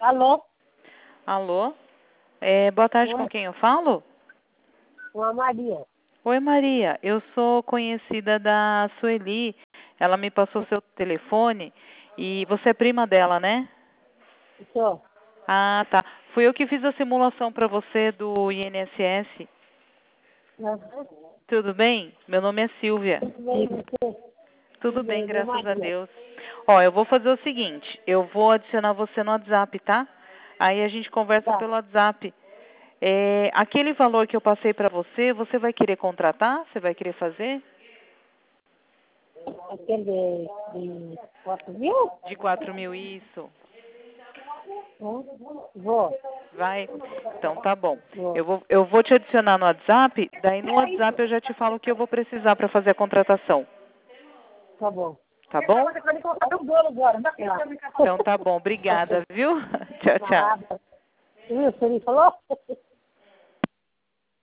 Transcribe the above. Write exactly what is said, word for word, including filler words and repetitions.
Alô? Alô? É, boa tarde, com Oi, quem eu falo? com a Maria. Oi, Maria. Eu sou conhecida da Sueli. Ela me passou seu telefone e você é prima dela, né? Sou. Ah, tá. Fui eu que fiz a simulação para você do I N S S. Aham. Tudo bem? Meu nome é Silvia. Tudo bem, você? Tudo Tudo bem, bem, dona graças a Maria. Deus. Ó, eu vou fazer o seguinte, eu vou adicionar você no WhatsApp, tá? Aí a gente conversa Tá. pelo WhatsApp. É, aquele valor que eu passei para você, você vai querer contratar? Você vai querer fazer? Aquele de, de quatro mil? De quatro mil, isso. Hum? Vou. Vai? Então tá bom. Eu Vou. vou, eu vou te adicionar no WhatsApp, daí no WhatsApp eu já te falo o que eu vou precisar para fazer a contratação. Tá bom. Tá bom? Você vai colocar o bolo agora, não é? Então tá bom. Obrigada, viu? Tchau, tchau. Nada. Viu? Você me falou?